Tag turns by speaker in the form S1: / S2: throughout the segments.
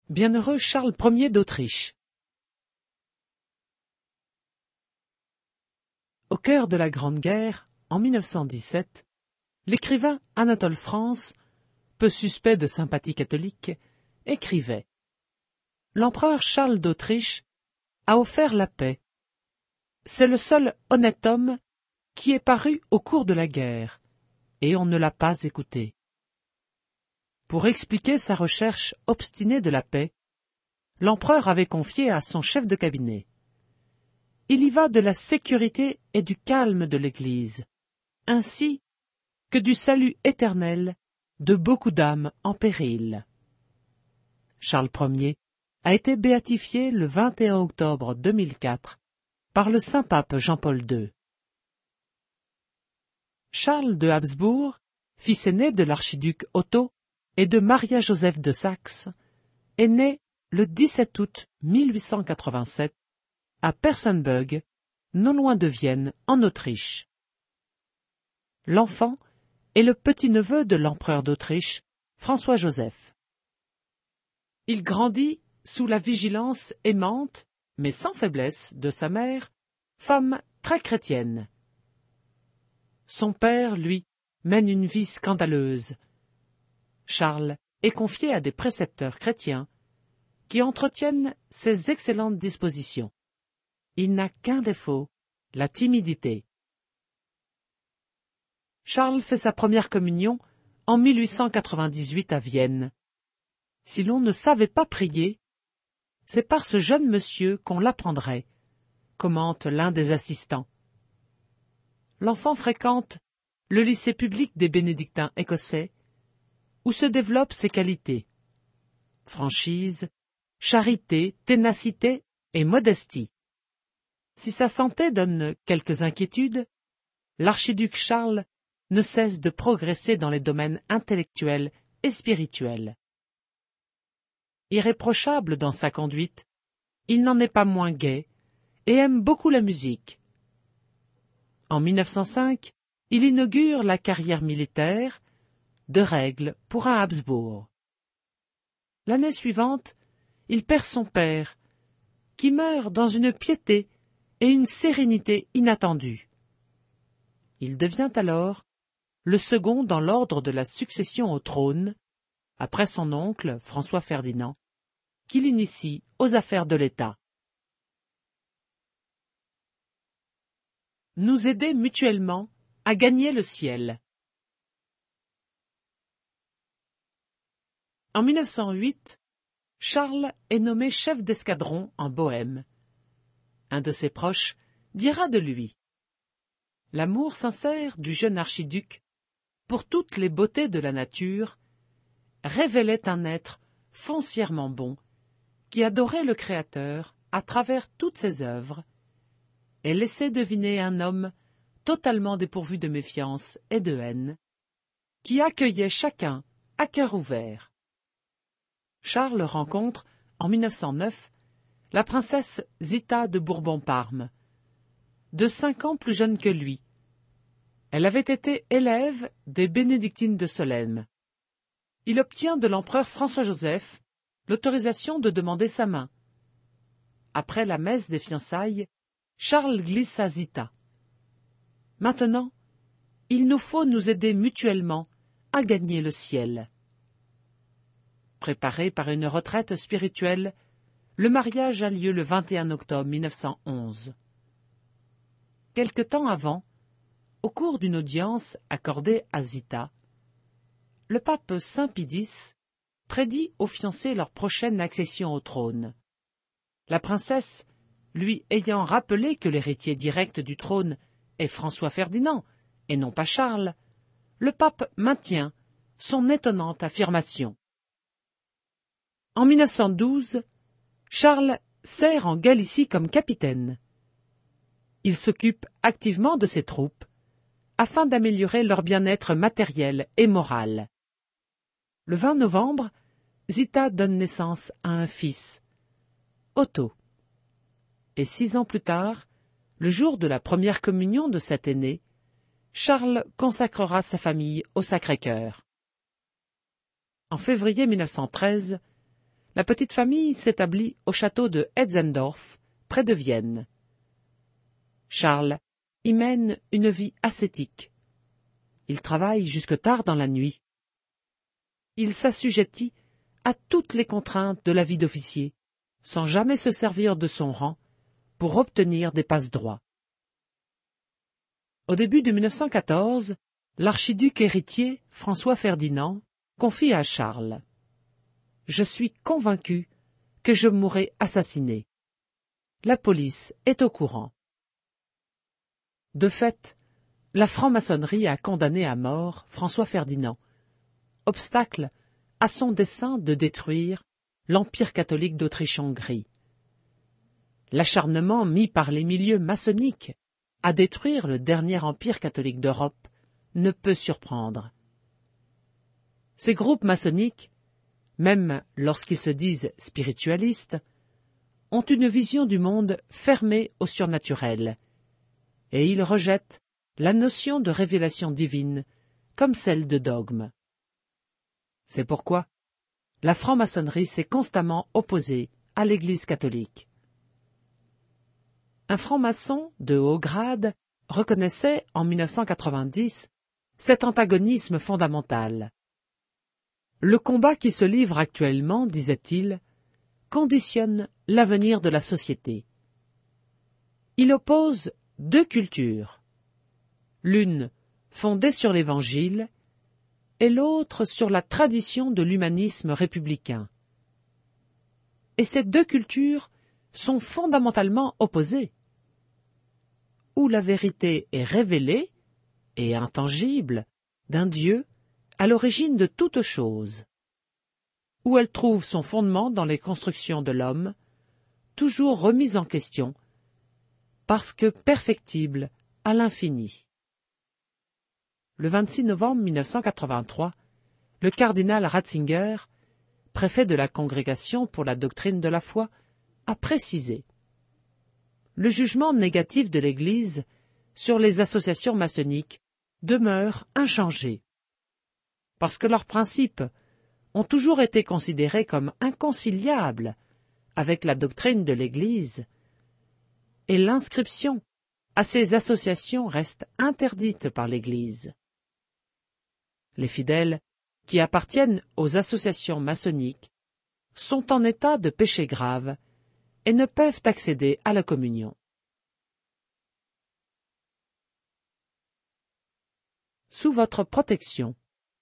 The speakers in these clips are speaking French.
S1: Bienheureux Charles Ier d'Autriche. Au cœur de la Grande Guerre, en 1917, l'écrivain Anatole France, peu suspect de sympathie catholique, écrivait « L'empereur Charles d'Autriche a offert la paix. C'est le seul honnête homme qui est paru au cours de la guerre, et on ne l'a pas écouté. » Pour expliquer sa recherche obstinée de la paix, l'empereur avait confié à son chef de cabinet « Il y va de la sécurité et du calme de l'Église, ainsi que du salut éternel de beaucoup d'âmes en péril. » Charles Ier a été béatifié le 21 octobre 2004 par le Saint-Pape Jean-Paul II. Charles de Habsbourg, fils aîné de l'archiduc Otto et de Maria-Joseph de Saxe, est né le 17 août 1887 à Persenburg, non loin de Vienne, en Autriche. L'enfant est le petit-neveu de l'empereur d'Autriche, François-Joseph. Il grandit sous la vigilance aimante, mais sans faiblesse, de sa mère, femme très chrétienne. Son père, lui, mène une vie scandaleuse. Charles est confié à des précepteurs chrétiens qui entretiennent ses excellentes dispositions. Il n'a qu'un défaut, la timidité. Charles fait sa première communion en 1898 à Vienne. Si l'on ne savait pas prier, c'est par ce jeune monsieur qu'on l'apprendrait, commente l'un des assistants. L'enfant fréquente le lycée public des bénédictins écossais, où se développent ses qualités. Franchise, charité, ténacité et modestie. Si sa santé donne quelques inquiétudes, l'archiduc Charles ne cesse de progresser dans les domaines intellectuels et spirituels. Irréprochable dans sa conduite, il n'en est pas moins gai et aime beaucoup la musique. En 1905, il inaugure la carrière militaire de règle pour un Habsbourg. L'année suivante, il perd son père, qui meurt dans une piété et une sérénité inattendues. Il devient alors le second dans l'ordre de la succession au trône, après son oncle François Ferdinand, qui l'initie aux affaires de l'État. Nous aider mutuellement à gagner le ciel. En 1908, Charles est nommé chef d'escadron en Bohême. Un de ses proches dira de lui « L'amour sincère du jeune archiduc pour toutes les beautés de la nature révélait un être foncièrement bon qui adorait le Créateur à travers toutes ses œuvres et laissait deviner un homme totalement dépourvu de méfiance et de haine, qui accueillait chacun à cœur ouvert. » Charles rencontre, en 1909, la princesse Zita de Bourbon-Parme, de 5 ans plus jeune que lui. Elle avait été élève des bénédictines de Solesmes. Il obtient de l'empereur François-Joseph l'autorisation de demander sa main. Après la messe des fiançailles, Charles glisse à Zita. « Maintenant, il nous faut nous aider mutuellement à gagner le ciel. » Préparé par une retraite spirituelle, le mariage a lieu le 21 octobre 1911. Quelque temps avant, au cours d'une audience accordée à Zita, le pape Saint Pie X prédit aux fiancés leur prochaine accession au trône. La princesse, lui ayant rappelé que l'héritier direct du trône est François Ferdinand et non pas Charles, le pape maintient son étonnante affirmation. En 1912, Charles sert en Galicie comme capitaine. Il s'occupe activement de ses troupes afin d'améliorer leur bien-être matériel et moral. Le 20 novembre, Zita donne naissance à un fils, Otto. Et 6 ans plus tard, le jour de la première communion de cet aîné, Charles consacrera sa famille au Sacré-Cœur. En février 1913, la petite famille s'établit au château de Hetzendorf, près de Vienne. Charles y mène une vie ascétique. Il travaille jusque tard dans la nuit. Il s'assujettit à toutes les contraintes de la vie d'officier, sans jamais se servir de son rang pour obtenir des passe-droits. Au début de 1914, l'archiduc héritier, François Ferdinand, confie à Charles « Je suis convaincu que je mourrai assassiné. La police est au courant. » De fait, la franc-maçonnerie a condamné à mort François Ferdinand, obstacle à son dessein de détruire l'Empire catholique d'Autriche-Hongrie. L'acharnement mis par les milieux maçonniques à détruire le dernier empire catholique d'Europe ne peut surprendre. Ces groupes maçonniques, même lorsqu'ils se disent spiritualistes, ont une vision du monde fermée au surnaturel, et ils rejettent la notion de révélation divine comme celle de dogme. C'est pourquoi la franc-maçonnerie s'est constamment opposée à l'Église catholique. Un franc-maçon de haut grade reconnaissait en 1990 cet antagonisme fondamental. Le combat qui se livre actuellement, disait-il, conditionne l'avenir de la société. Il oppose deux cultures, l'une fondée sur l'Évangile et l'autre sur la tradition de l'humanisme républicain. Et ces deux cultures sont fondamentalement opposées. Où la vérité est révélée et intangible d'un Dieu à l'origine de toute chose, où elle trouve son fondement dans les constructions de l'homme, toujours remises en question, parce que perfectibles à l'infini. Le 26 novembre 1983, le cardinal Ratzinger, préfet de la Congrégation pour la doctrine de la foi, a précisé « Le jugement négatif de l'Église sur les associations maçonniques demeure inchangé, parce que leurs principes ont toujours été considérés comme inconciliables avec la doctrine de l'Église, et l'inscription à ces associations reste interdite par l'Église. Les fidèles qui appartiennent aux associations maçonniques sont en état de péché grave et ne peuvent accéder à la communion. Sous votre protection.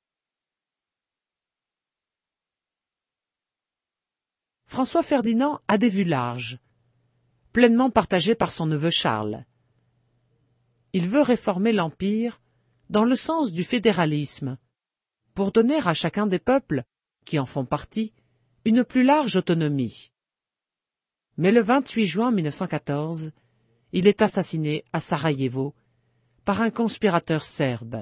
S1: François Ferdinand a des vues larges, pleinement partagées par son neveu Charles. Il veut réformer l'Empire dans le sens du fédéralisme, pour donner à chacun des peuples, qui en font partie, une plus large autonomie. Mais le 28 juin 1914, il est assassiné à Sarajevo par un conspirateur serbe.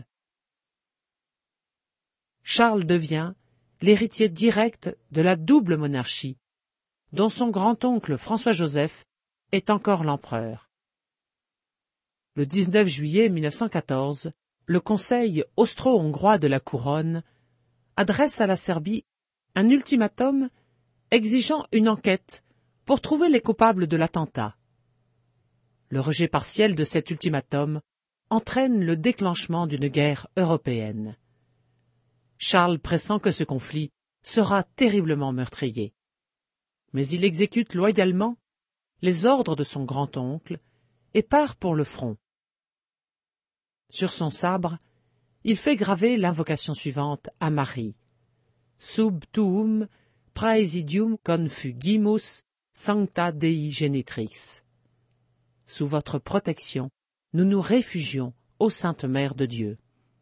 S1: Charles devient l'héritier direct de la double monarchie, dont son grand-oncle François-Joseph est encore l'empereur. Le 19 juillet 1914, le Conseil austro-hongrois de la Couronne adresse à la Serbie un ultimatum exigeant une enquête pour trouver les coupables de l'attentat. Le rejet partiel de cet ultimatum entraîne le déclenchement d'une guerre européenne. Charles pressent que ce conflit sera terriblement meurtrier. Mais il exécute loyalement les ordres de son grand-oncle et part pour le front. Sur son sabre, il fait graver l'invocation suivante à Marie. Sub tuum praesidium confugimus sancta Dei genitrix. Sous votre protection, nous nous réfugions, ô Sainte Mère de Dieu.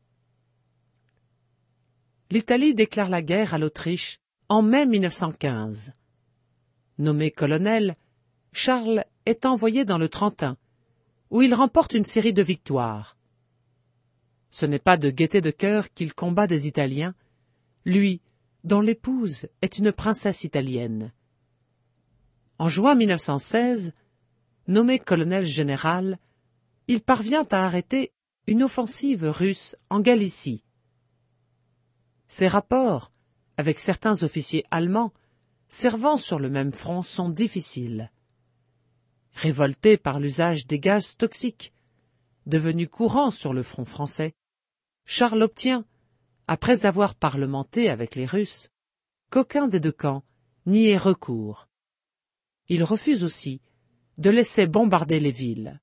S1: L'Italie déclare la guerre à l'Autriche en mai 1915. Nommé colonel, Charles est envoyé dans le Trentin, où il remporte une série de victoires. Ce n'est pas de gaieté de cœur qu'il combat des Italiens, lui, dont l'épouse est une princesse italienne. En juin 1916, nommé colonel général, il parvient à arrêter une offensive russe en Galicie. Ses rapports avec certains officiers allemands servant sur le même front sont difficiles. Révolté par l'usage des gaz toxiques, devenu courant sur le front français, Charles obtient, après avoir parlementé avec les Russes, qu'aucun des deux camps n'y ait recours. Il refuse aussi de laisser bombarder les villes.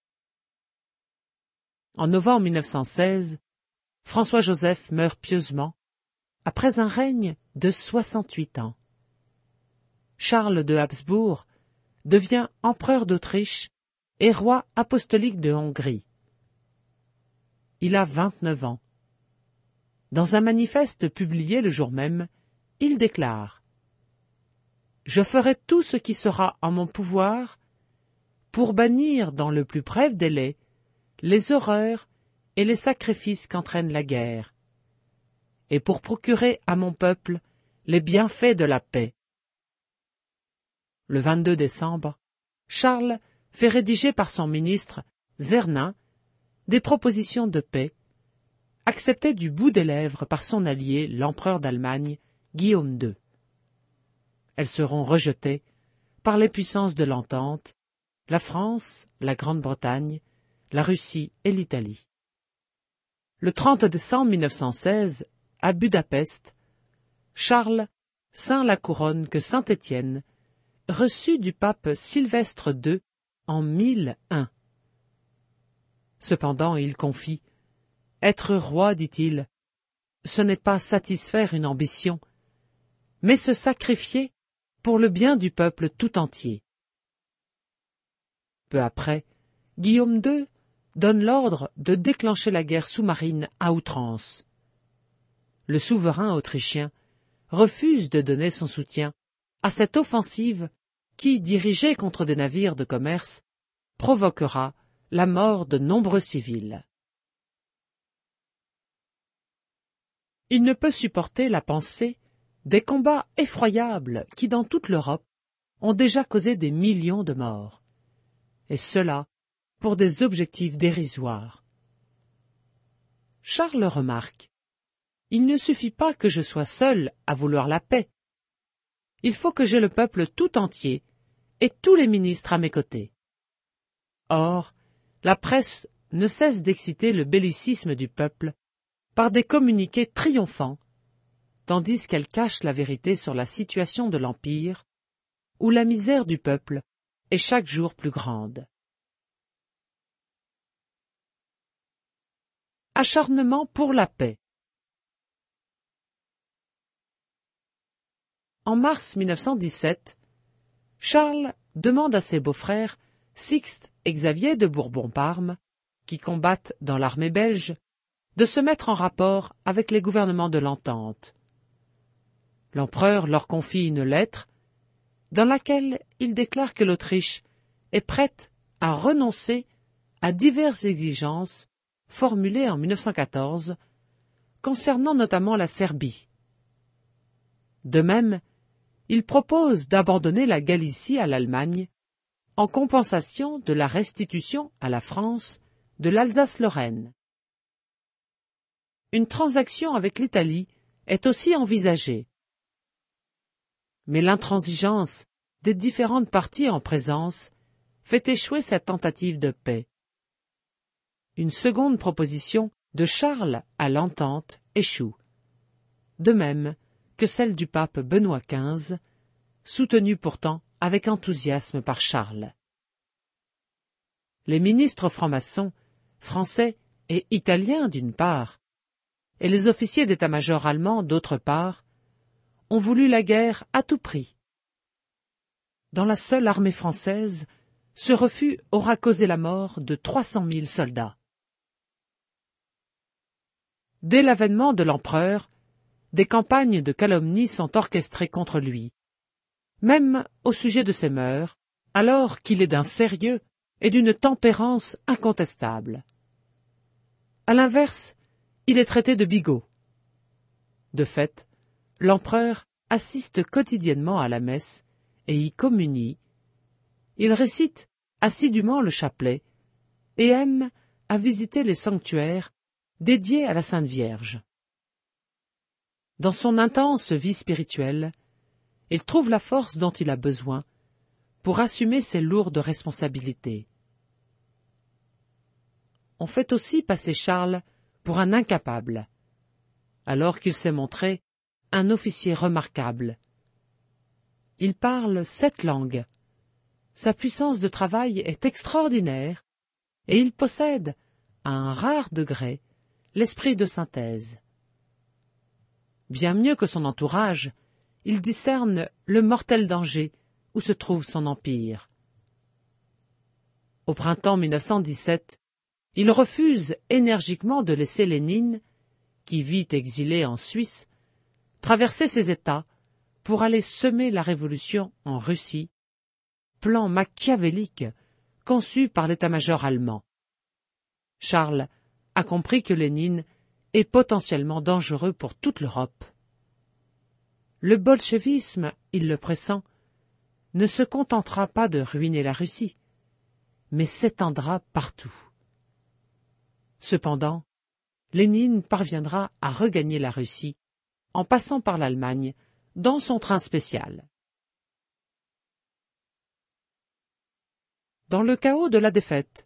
S1: En novembre 1916, François-Joseph meurt pieusement, après un règne de 68 ans. Charles de Habsbourg devient empereur d'Autriche et roi apostolique de Hongrie. Il a 29 ans. Dans un manifeste publié le jour même, il déclare « Je ferai tout ce qui sera en mon pouvoir pour bannir dans le plus bref délai les horreurs et les sacrifices qu'entraîne la guerre, et pour procurer à mon peuple les bienfaits de la paix. » Le 22 décembre, Charles fait rédiger par son ministre, Czernin, des propositions de paix, acceptées du bout des lèvres par son allié, l'empereur d'Allemagne, Guillaume II. Elles seront rejetées par les puissances de l'Entente, la France, la Grande-Bretagne, la Russie et l'Italie. Le 30 décembre 1916, à Budapest, Charles ceint la couronne que Saint-Étienne reçut du pape Sylvestre II en 1001. Cependant, il confie « Être roi, dit-il, ce n'est pas satisfaire une ambition, mais se sacrifier pour le bien du peuple tout entier. » Peu après, Guillaume II donne l'ordre de déclencher la guerre sous-marine à outrance. Le souverain autrichien refuse de donner son soutien à cette offensive qui, dirigée contre des navires de commerce, provoquera la mort de nombreux civils. Il ne peut supporter la pensée des combats effroyables qui, dans toute l'Europe, ont déjà causé des millions de morts, et cela pour des objectifs dérisoires. Charles remarque « Il ne suffit pas que je sois seul à vouloir la paix. Il faut que j'aie le peuple tout entier et tous les ministres à mes côtés. » Or, la presse ne cesse d'exciter le bellicisme du peuple par des communiqués triomphants, tandis qu'elle cache la vérité sur la situation de l'Empire, où la misère du peuple est chaque jour plus grande. Acharnement pour la paix. En mars 1917, Charles demande à ses beaux-frères Sixte et Xavier de Bourbon-Parme, qui combattent dans l'armée belge, de se mettre en rapport avec les gouvernements de l'Entente. L'empereur leur confie une lettre dans laquelle il déclare que l'Autriche est prête à renoncer à diverses exigences formulées en 1914 concernant notamment la Serbie. De même, il propose d'abandonner la Galicie à l'Allemagne en compensation de la restitution à la France de l'Alsace-Lorraine. Une transaction avec l'Italie est aussi envisagée. Mais l'intransigeance des différentes parties en présence fait échouer cette tentative de paix. Une seconde proposition de Charles à l'Entente échoue, de même que celle du pape Benoît XV, soutenue pourtant avec enthousiasme par Charles. Les ministres francs-maçons, français et italiens d'une part, et les officiers d'état-major allemands d'autre part, ont voulu la guerre à tout prix. Dans la seule armée française, ce refus aura causé la mort de 300 000 soldats. Dès l'avènement de l'empereur, des campagnes de calomnie sont orchestrées contre lui, même au sujet de ses mœurs, alors qu'il est d'un sérieux et d'une tempérance incontestable. À l'inverse, il est traité de bigot. De fait, l'empereur assiste quotidiennement à la messe et y communie. Il récite assidûment le chapelet et aime à visiter les sanctuaires dédiés à la Sainte Vierge. Dans son intense vie spirituelle, il trouve la force dont il a besoin pour assumer ses lourdes responsabilités. On fait aussi passer Charles pour un incapable, alors qu'il s'est montré un officier remarquable. Il parle 7 langues. Sa puissance de travail est extraordinaire et il possède, à un rare degré, l'esprit de synthèse. Bien mieux que son entourage, il discerne le mortel danger où se trouve son empire. Au printemps 1917, il refuse énergiquement de laisser Lénine, qui vit exilé en Suisse, traverser ses États pour aller semer la révolution en Russie, plan machiavélique conçu par l'état-major allemand. Charles a compris que Lénine est potentiellement dangereux pour toute l'Europe. Le bolchevisme, il le pressent, ne se contentera pas de ruiner la Russie, mais s'étendra partout. Cependant, Lénine parviendra à regagner la Russie en passant par l'Allemagne dans son train spécial. Dans le chaos de la défaite.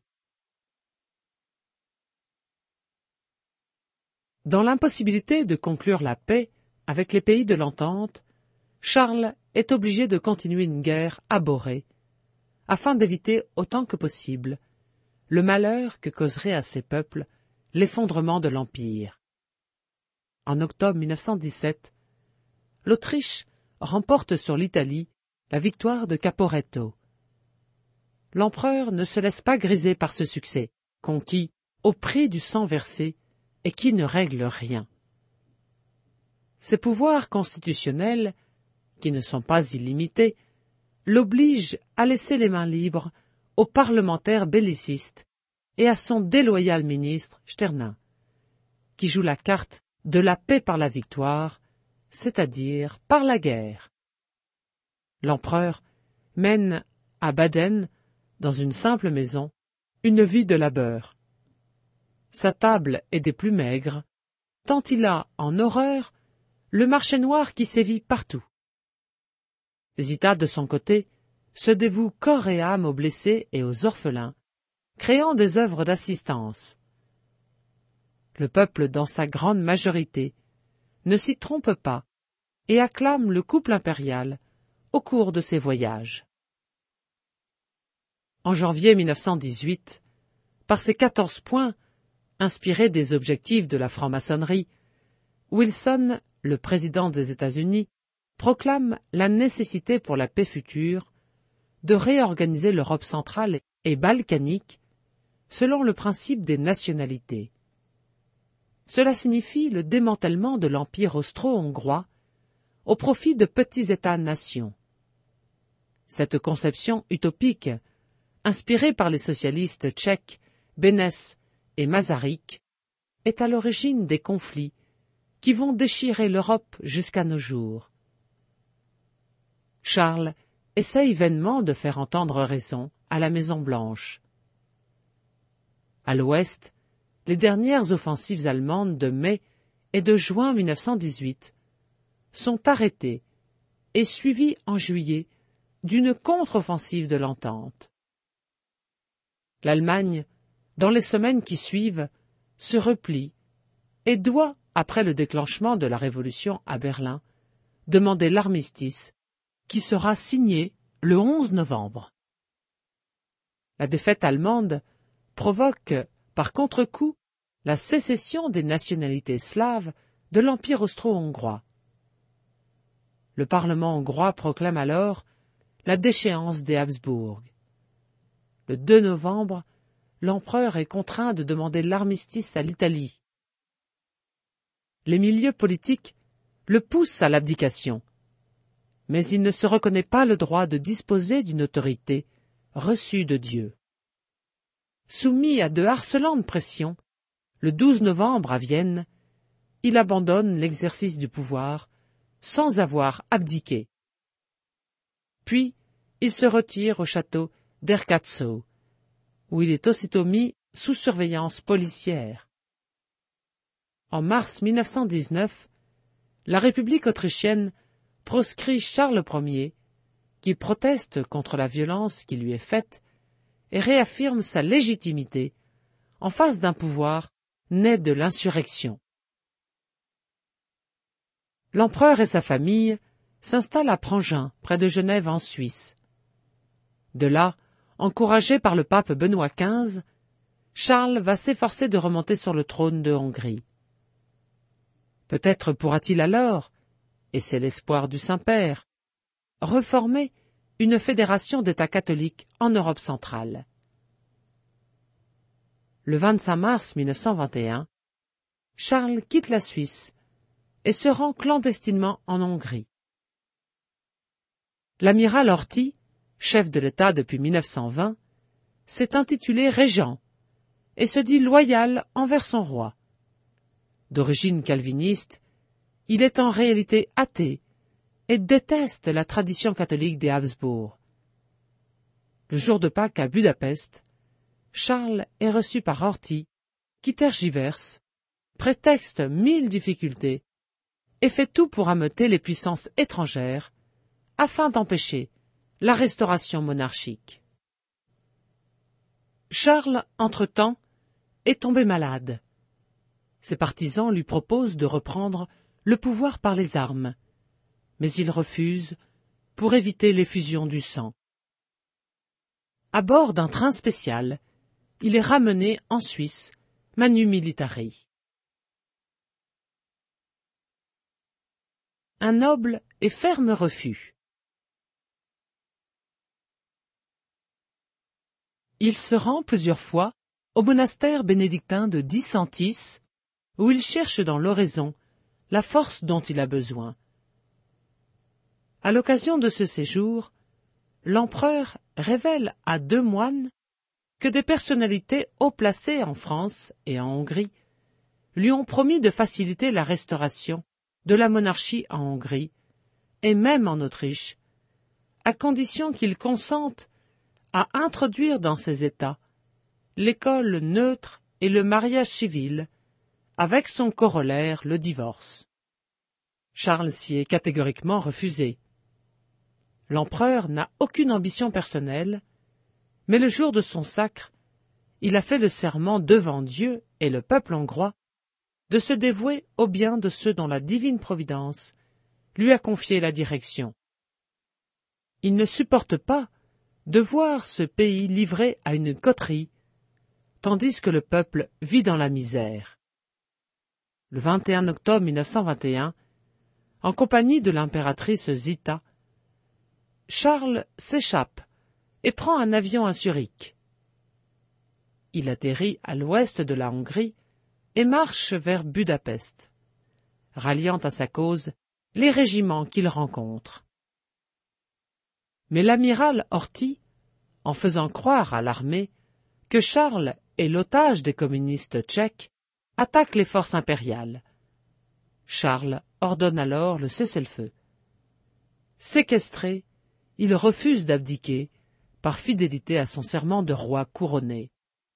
S1: Dans l'impossibilité de conclure la paix avec les pays de l'entente, Charles est obligé de continuer une guerre abhorrée, afin d'éviter autant que possible le malheur que causerait à ces peuples l'effondrement de l'Empire. En octobre 1917, l'Autriche remporte sur l'Italie la victoire de Caporetto. L'empereur ne se laisse pas griser par ce succès, conquis au prix du sang versé et qui ne règle rien. Ses pouvoirs constitutionnels, qui ne sont pas illimités, l'obligent à laisser les mains libres aux parlementaires bellicistes et à son déloyal ministre Sternin, qui joue la carte de la paix par la victoire, c'est-à-dire par la guerre. L'empereur mène à Baden, dans une simple maison, une vie de labeur. Sa table est des plus maigres, tant il a en horreur le marché noir qui sévit partout. Zita, de son côté, se dévoue corps et âme aux blessés et aux orphelins, créant des œuvres d'assistance. Le peuple, dans sa grande majorité, ne s'y trompe pas et acclame le couple impérial au cours de ses voyages. En janvier 1918, par ses 14 points, inspirés des objectifs de la franc-maçonnerie, Wilson, le président des États-Unis, proclame la nécessité pour la paix future de réorganiser l'Europe centrale et balkanique selon le principe des nationalités. Cela signifie le démantèlement de l'empire austro-hongrois au profit de petits États-nations. Cette conception utopique, inspirée par les socialistes tchèques Beneš et Masaryk, est à l'origine des conflits qui vont déchirer l'Europe jusqu'à nos jours. Charles essaye vainement de faire entendre raison à la Maison-Blanche. À l'ouest, les dernières offensives allemandes de mai et de juin 1918 sont arrêtées et suivies en juillet d'une contre-offensive de l'Entente. L'Allemagne, dans les semaines qui suivent, se replie et doit, après le déclenchement de la Révolution à Berlin, demander l'armistice qui sera signé le 11 novembre. La défaite allemande provoque, par contre-coup, la sécession des nationalités slaves de l'Empire austro-hongrois. Le Parlement hongrois proclame alors la déchéance des Habsbourg. Le 2 novembre, l'empereur est contraint de demander l'armistice à l'Italie. Les milieux politiques le poussent à l'abdication, mais il ne se reconnaît pas le droit de disposer d'une autorité reçue de Dieu. Soumis à de harcelantes pressions, le 12 novembre à Vienne, il abandonne l'exercice du pouvoir sans avoir abdiqué. Puis, il se retire au château d'Erkatzow, où il est aussitôt mis sous surveillance policière. En mars 1919, la République autrichienne proscrit Charles Ier, qui proteste contre la violence qui lui est faite et réaffirme sa légitimité en face d'un pouvoir né de l'insurrection. L'empereur et sa famille s'installent à Prangin, près de Genève en Suisse. De là, encouragé par le pape Benoît XV, Charles va s'efforcer de remonter sur le trône de Hongrie. Peut-être pourra-t-il alors, et c'est l'espoir du Saint-Père, reformer une fédération d'États catholiques en Europe centrale. Le 25 mars 1921, Charles quitte la Suisse et se rend clandestinement en Hongrie. L'amiral Horthy, chef de l'État depuis 1920, s'est intitulé régent et se dit loyal envers son roi. D'origine calviniste, il est en réalité athée et déteste la tradition catholique des Habsbourg. Le jour de Pâques à Budapest, Charles est reçu par Horthy, qui tergiverse, prétexte 1000 difficultés et fait tout pour ameuter les puissances étrangères afin d'empêcher la restauration monarchique. Charles, entre-temps, est tombé malade. Ses partisans lui proposent de reprendre le pouvoir par les armes, mais il refuse pour éviter l'effusion du sang. À bord d'un train spécial, il est ramené en Suisse, manu militari. Un noble et ferme refus. Il se rend plusieurs fois au monastère bénédictin de Dicentis, où il cherche dans l'oraison la force dont il a besoin. À l'occasion de ce séjour, l'empereur révèle à 2 moines que des personnalités haut placées en France et en Hongrie lui ont promis de faciliter la restauration de la monarchie en Hongrie et même en Autriche, à condition qu'il consente à introduire dans ces États l'école neutre et le mariage civil, avec son corollaire, le divorce. Charles s'y est catégoriquement refusé. L'empereur n'a aucune ambition personnelle, mais le jour de son sacre, il a fait le serment devant Dieu et le peuple hongrois de se dévouer au bien de ceux dont la divine providence lui a confié la direction. Il ne supporte pas de voir ce pays livré à une coterie, tandis que le peuple vit dans la misère. Le 21 octobre 1921, en compagnie de l'impératrice Zita, Charles s'échappe et prend un avion à Zurich. Il atterrit à l'ouest de la Hongrie et marche vers Budapest, ralliant à sa cause les régiments qu'il rencontre. Mais l'amiral Horthy, en faisant croire à l'armée que Charles est l'otage des communistes tchèques, attaque les forces impériales. Charles ordonne alors le cessez-le-feu. Séquestré, il refuse d'abdiquer par fidélité à son serment de roi couronné.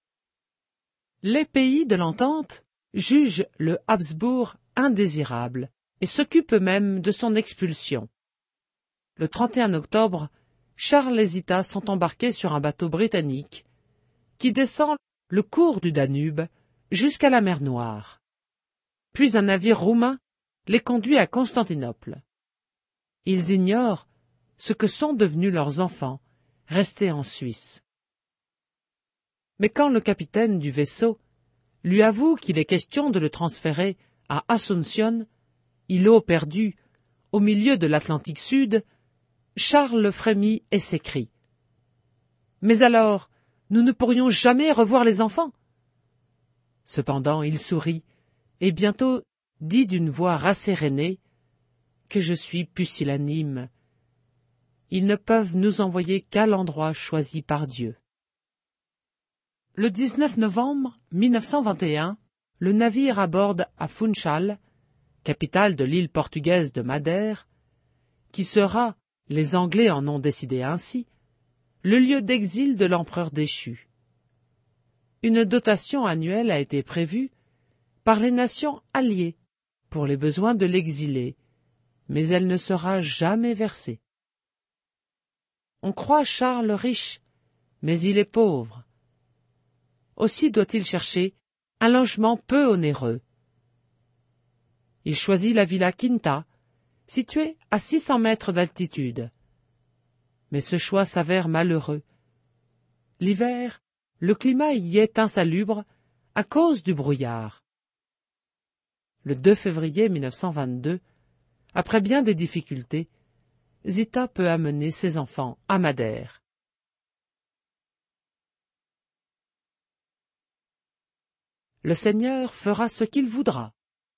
S1: Les pays de l'entente jugent le Habsbourg indésirable et s'occupent même de son expulsion. Le 31 octobre, Charles et Zita sont embarqués sur un bateau britannique qui descend le cours du Danube jusqu'à la mer Noire. Puis un navire roumain les conduit à Constantinople. Ils ignorent ce que sont devenus leurs enfants, restés en Suisse. Mais quand le capitaine du vaisseau lui avoue qu'il est question de le transférer à Asunción, îlot perdu, au milieu de l'Atlantique Sud, Charles frémit et s'écrie. « Mais alors, nous ne pourrions jamais revoir les enfants ?» Cependant, il sourit, et bientôt dit d'une voix rassérénée que je suis pusillanime. Ils ne peuvent nous envoyer qu'à l'endroit choisi par Dieu. Le 19 novembre 1921, le navire aborde à Funchal, capitale de l'île portugaise de Madère, qui sera, les Anglais en ont décidé ainsi, le lieu d'exil de l'empereur déchu. Une dotation annuelle a été prévue par les nations alliées pour les besoins de l'exilé, mais elle ne sera jamais versée. On croit Charles riche, mais il est pauvre. Aussi doit-il chercher un logement peu onéreux. Il choisit la villa Quinta, située à 600 mètres d'altitude. Mais ce choix s'avère malheureux. L'hiver, le climat y est insalubre à cause du brouillard. Le 2 février 1922, après bien des difficultés, Zita peut amener ses enfants à Madère. Le Seigneur fera ce qu'il voudra.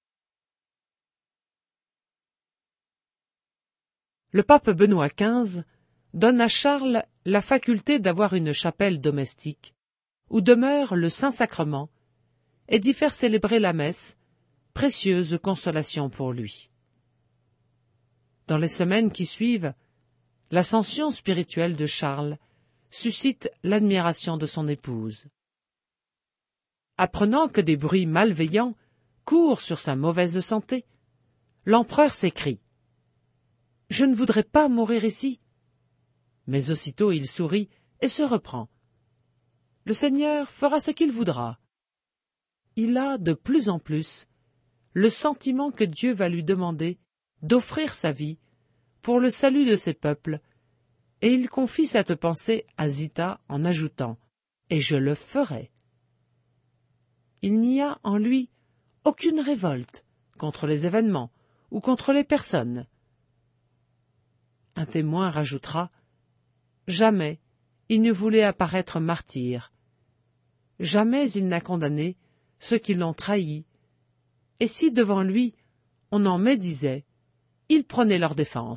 S1: Le pape Benoît XV donne à Charles la faculté d'avoir une chapelle domestique, où demeure le Saint-Sacrement, et d'y faire célébrer la messe, précieuse consolation pour lui. Dans les semaines qui suivent, l'ascension spirituelle de Charles suscite l'admiration de son épouse. Apprenant que des bruits malveillants courent sur sa mauvaise santé, l'empereur s'écrie « Je ne voudrais pas mourir ici !» Mais aussitôt il sourit et se reprend. Le Seigneur fera ce qu'il voudra. Il a de plus en plus le sentiment que Dieu va lui demander d'offrir sa vie pour le salut de ses peuples, et il confie cette pensée à Zita en ajoutant « Et je le ferai ». Il n'y a en lui aucune révolte contre les événements ou contre les personnes. Un témoin rajoutera « Jamais il ne voulait apparaître martyr. Jamais il n'a condamné ceux qui l'ont trahi. Et si devant lui on en médisait, il prenait leur défense. »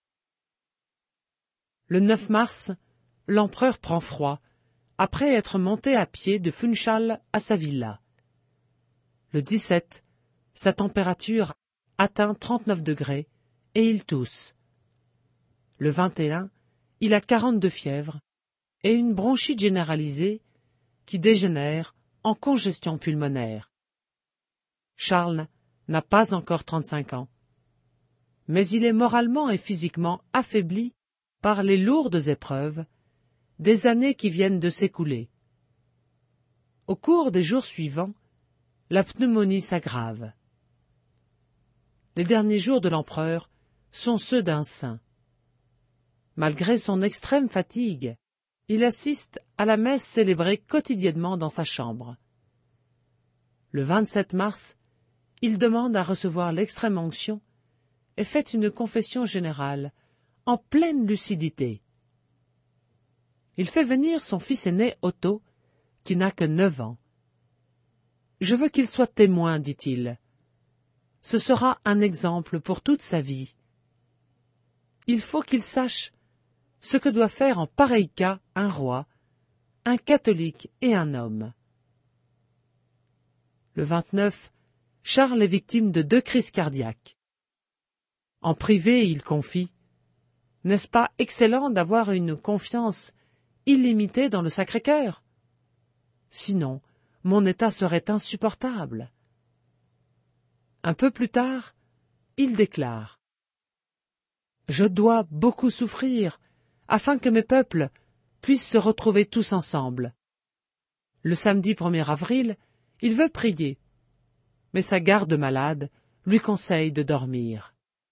S1: Le 9 mars, l'empereur prend froid, après être monté à pied de Funchal à sa villa. Le 17, sa température atteint 39 degrés et il tousse. Le 21, il a 40 de fièvre et une bronchite généralisée qui dégénère en congestion pulmonaire. Charles n'a pas encore 35 ans, mais il est moralement et physiquement affaibli par les lourdes épreuves des années qui viennent de s'écouler. Au cours des jours suivants, la pneumonie s'aggrave. Les derniers jours de l'empereur sont ceux d'un saint. Malgré son extrême fatigue, il assiste à la messe célébrée quotidiennement dans sa chambre. Le 27 mars, il demande à recevoir l'extrême-onction et fait une confession générale en pleine lucidité. Il fait venir son fils aîné Otto, qui n'a que 9 ans. « Je veux qu'il soit témoin, dit-il. Ce sera un exemple pour toute sa vie. Il faut qu'il sache ce que doit faire en pareil cas un roi, un catholique et un homme. » Le 29, Charles est victime de 2 crises cardiaques. En privé, il confie « N'est-ce pas excellent d'avoir une confiance illimitée dans le Sacré-Cœur ? Sinon, mon état serait insupportable. » Un peu plus tard, il déclare « Je dois beaucoup souffrir afin que mes peuples puissent se retrouver tous ensemble. » Le samedi 1er avril, il veut prier, mais sa garde-malade lui conseille de dormir.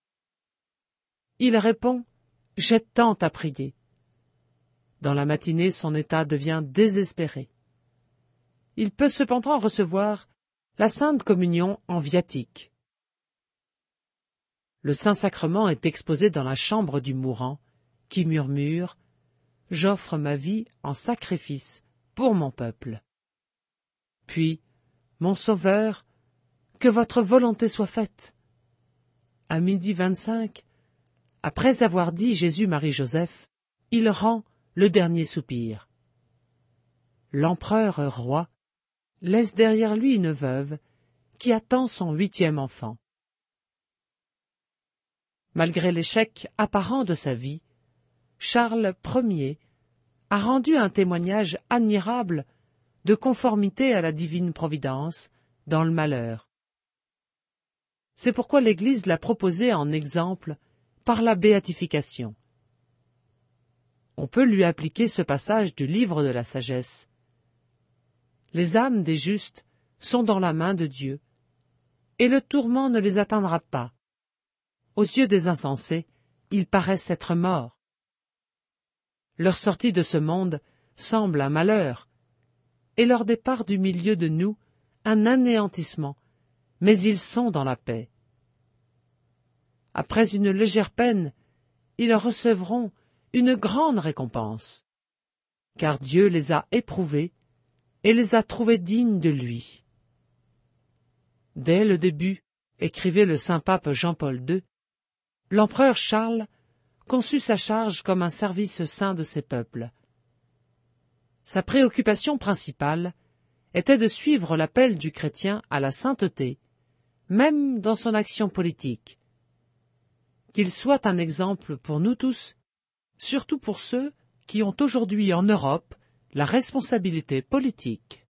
S1: Il répond « J'ai tant à prier. » Dans la matinée, son état devient désespéré. Il peut cependant recevoir la Sainte Communion en viatique. Le Saint-Sacrement est exposé dans la chambre du mourant, qui murmure « J'offre ma vie en sacrifice pour mon peuple. » Puis, « Mon Sauveur, que votre volonté soit faite. » À 12h25, après avoir dit Jésus-Marie-Joseph, il rend le dernier soupir. L'empereur roi laisse derrière lui une veuve qui attend son 8e enfant. Malgré l'échec apparent de sa vie, Charles Ier a rendu un témoignage admirable de conformité à la divine providence dans le malheur. C'est pourquoi l'Église l'a proposé en exemple par la béatification. On peut lui appliquer ce passage du livre de la sagesse. Les âmes des justes sont dans la main de Dieu, et le tourment ne les atteindra pas. Aux yeux des insensés, ils paraissent être morts. Leur sortie de ce monde semble un malheur, et leur départ du milieu de nous un anéantissement, mais ils sont dans la paix. Après une légère peine, ils recevront une grande récompense, car Dieu les a éprouvés et les a trouvés dignes de lui. Dès le début, écrivait le saint pape Jean-Paul II, l'empereur Charles conçut sa charge comme un service saint de ses peuples. Sa préoccupation principale était de suivre l'appel du chrétien à la sainteté, même dans son action politique. Qu'il soit un exemple pour nous tous, surtout pour ceux qui ont aujourd'hui en Europe la responsabilité politique.